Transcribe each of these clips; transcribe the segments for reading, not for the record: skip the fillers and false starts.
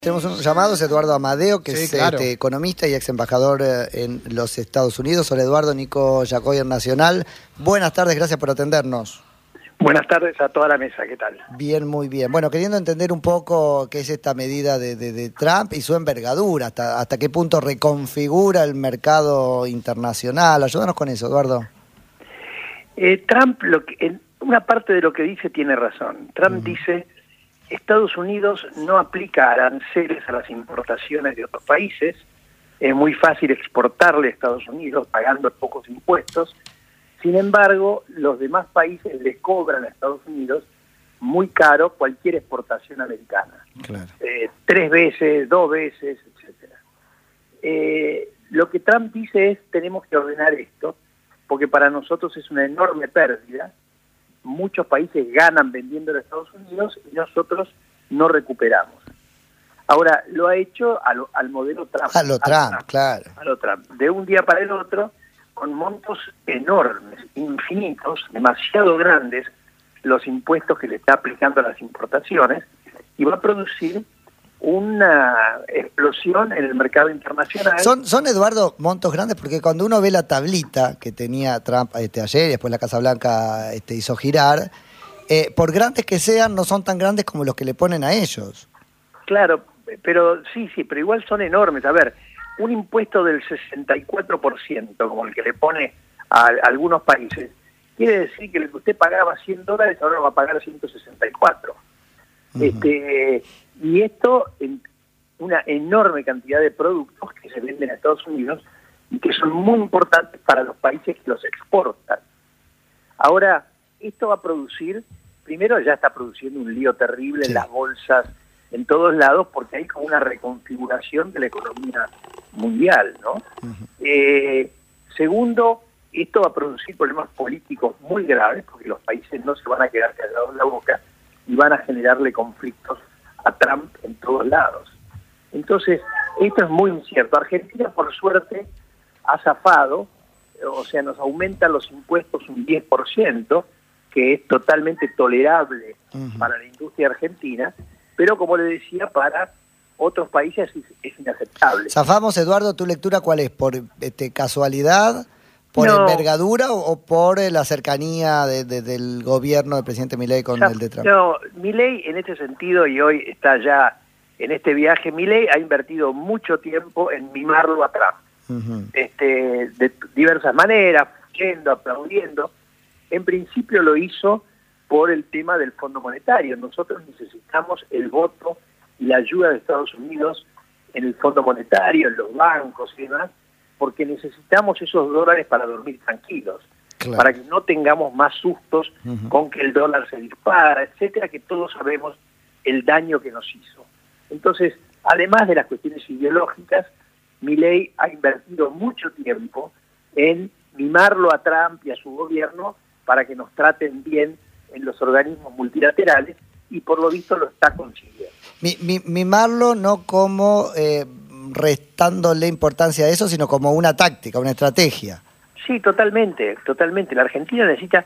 Tenemos un llamado, es Eduardo Amadeo, que Sí, es claro. economista y ex embajador en los Estados Unidos. Hola Eduardo, Nico Yacoy Nacional. Buenas tardes, gracias por atendernos. Buenas tardes a toda la mesa, ¿qué tal? Bien, muy bien. Bueno, queriendo entender un poco qué es esta medida de Trump y su envergadura, hasta qué punto reconfigura el mercado internacional. Ayúdanos con eso, Eduardo. Trump, en una parte de lo que dice tiene razón. Trump dice, Estados Unidos no aplica aranceles a las importaciones de otros países, es muy fácil exportarle a Estados Unidos pagando pocos impuestos. Sin embargo, los demás países le cobran a Estados Unidos muy caro cualquier exportación americana. Claro. 3 veces, 2 veces, etcétera. Lo que Trump dice es, tenemos que ordenar esto, porque para nosotros es una enorme pérdida. Muchos países ganan vendiendo a Estados Unidos y nosotros no recuperamos. Ahora, lo ha hecho al modelo Trump. A lo Trump, claro. A lo Trump. De un día para el otro, con montos enormes, infinitos, demasiado grandes, los impuestos que le está aplicando a las importaciones, y va a producir una explosión en el mercado internacional. Son Eduardo, montos grandes, porque cuando uno ve la tablita que tenía Trump ayer, y después la Casa Blanca hizo girar, por grandes que sean, no son tan grandes como los que le ponen a ellos. Claro, pero sí, pero igual son enormes. A ver, un impuesto del 64%, como el que le pone a algunos países, quiere decir que lo que usted pagaba $100, ahora va a pagar 164. Y esto en una enorme cantidad de productos que se venden a Estados Unidos y que son muy importantes para los países que los exportan. Ahora, esto va a producir, primero ya está produciendo un lío terrible en las bolsas, en todos lados, porque hay como una reconfiguración de la economía mundial, ¿no? Segundo, esto va a producir problemas políticos muy graves, porque los países no se van a quedar callados en la boca y van a generarle conflictos a Trump en todos lados. Entonces, esto es muy incierto. Argentina, por suerte, ha zafado, o sea, nos aumentan los impuestos un 10%, que es totalmente tolerable para la industria argentina, pero como le decía, para otros países es inaceptable. Zafamos, Eduardo, ¿tu lectura cuál es? ¿Por casualidad, por envergadura o por la cercanía del gobierno del presidente Milei con el de Trump? No, Milei en este sentido, y hoy está ya en este viaje, Milei ha invertido mucho tiempo en mimarlo a Trump, de diversas maneras, yendo, aplaudiendo. En principio lo hizo por el tema del Fondo Monetario. Nosotros necesitamos el voto y la ayuda de Estados Unidos en el Fondo Monetario, en los bancos y demás, porque necesitamos esos dólares para dormir tranquilos, para que no tengamos más sustos con que el dólar se dispara, etcétera, que todos sabemos el daño que nos hizo. Entonces, además de las cuestiones ideológicas, Milei ha invertido mucho tiempo en mimarlo a Trump y a su gobierno para que nos traten bien en los organismos multilaterales, y por lo visto lo está consiguiendo. Mimarlo no como restándole importancia a eso, sino como una táctica, una estrategia. Sí, totalmente. La Argentina necesita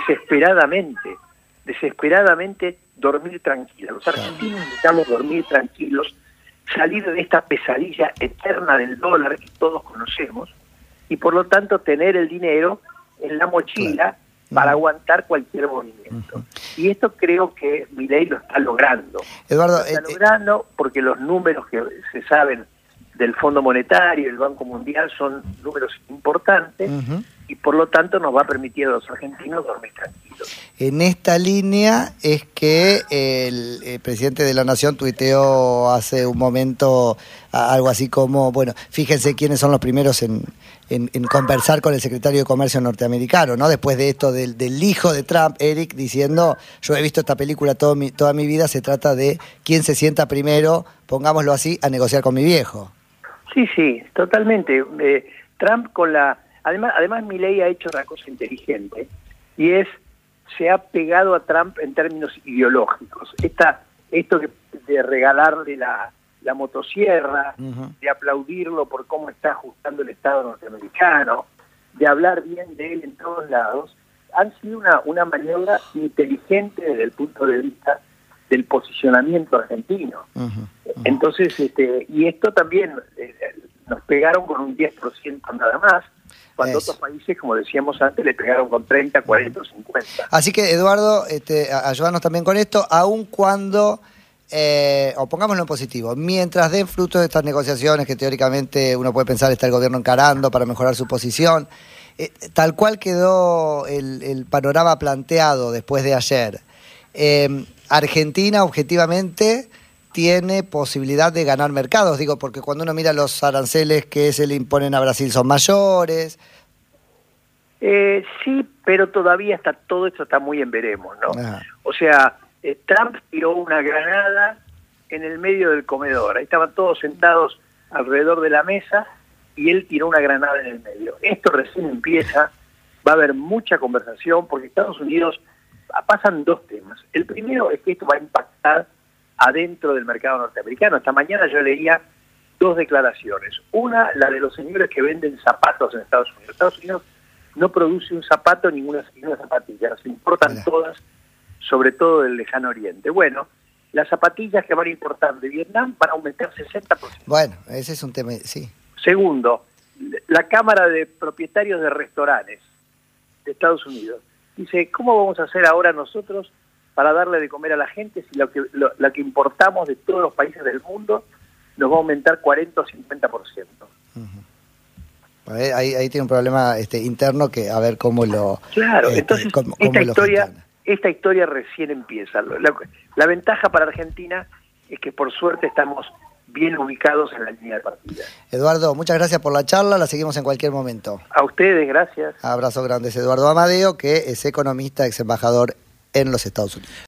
desesperadamente dormir tranquila. Los argentinos necesitamos dormir tranquilos, salir de esta pesadilla eterna del dólar que todos conocemos, y por lo tanto tener el dinero en la mochila para aguantar cualquier movimiento. Y esto creo que Milei lo está logrando. Eduardo, lo está logrando porque los números que se saben del Fondo Monetario y el Banco Mundial son números importantes, y por lo tanto nos va a permitir a los argentinos dormir tranquilos. En esta línea es que el presidente de la Nación tuiteó hace un momento algo así como, bueno, fíjense quiénes son los primeros en conversar con el secretario de Comercio norteamericano, ¿no? Después de esto del hijo de Trump, Eric, diciendo, yo he visto esta película toda mi vida, se trata de quién se sienta primero, pongámoslo así, a negociar con mi viejo. Sí, totalmente. Trump Además Milei ha hecho una cosa inteligente, y se ha pegado a Trump en términos ideológicos. Esto de regalarle la motosierra, de aplaudirlo por cómo está ajustando el Estado norteamericano, de hablar bien de él en todos lados, han sido una maniobra inteligente desde el punto de vista del posicionamiento argentino. Entonces, y esto también nos pegaron con un 10% nada más, cuando otros países, como decíamos antes, le pegaron con 30, 40 o 50. Así que, Eduardo, ayúdanos también con esto, aun cuando, o pongámoslo en positivo, mientras den frutos de estas negociaciones que teóricamente uno puede pensar está el gobierno encarando para mejorar su posición, tal cual quedó el panorama planteado después de ayer, Argentina objetivamente tiene posibilidad de ganar mercados, digo, porque cuando uno mira los aranceles que se le imponen a Brasil son mayores. Sí, pero todavía todo esto está muy en veremos, ¿no? O sea, Trump tiró una granada en el medio del comedor, ahí estaban todos sentados alrededor de la mesa y él tiró una granada en el medio. Esto recién empieza, va a haber mucha conversación porque Estados Unidos pasan dos temas. El primero es que esto va a impactar adentro del mercado norteamericano. Esta mañana yo leía dos declaraciones. Una, la de los señores que venden zapatos en Estados Unidos. Estados Unidos no produce un zapato ni una zapatilla, las importan todas, sobre todo del lejano oriente. Bueno, las zapatillas que van a importar de Vietnam van a aumentar 60%. Bueno, ese es un tema, sí. Segundo, la Cámara de Propietarios de Restaurantes de Estados Unidos dice, ¿cómo vamos a hacer ahora nosotros para darle de comer a la gente si la que importamos de todos los países del mundo nos va a aumentar 40 o 50%? Ahí tiene un problema interno que a ver cómo lo... Claro, entonces esta historia recién empieza. La ventaja para Argentina es que por suerte estamos bien ubicados en la línea de partida. Eduardo, muchas gracias por la charla, la seguimos en cualquier momento. A ustedes, gracias. Abrazo grande. Es Eduardo Amadeo, que es economista, ex embajador en los Estados Unidos.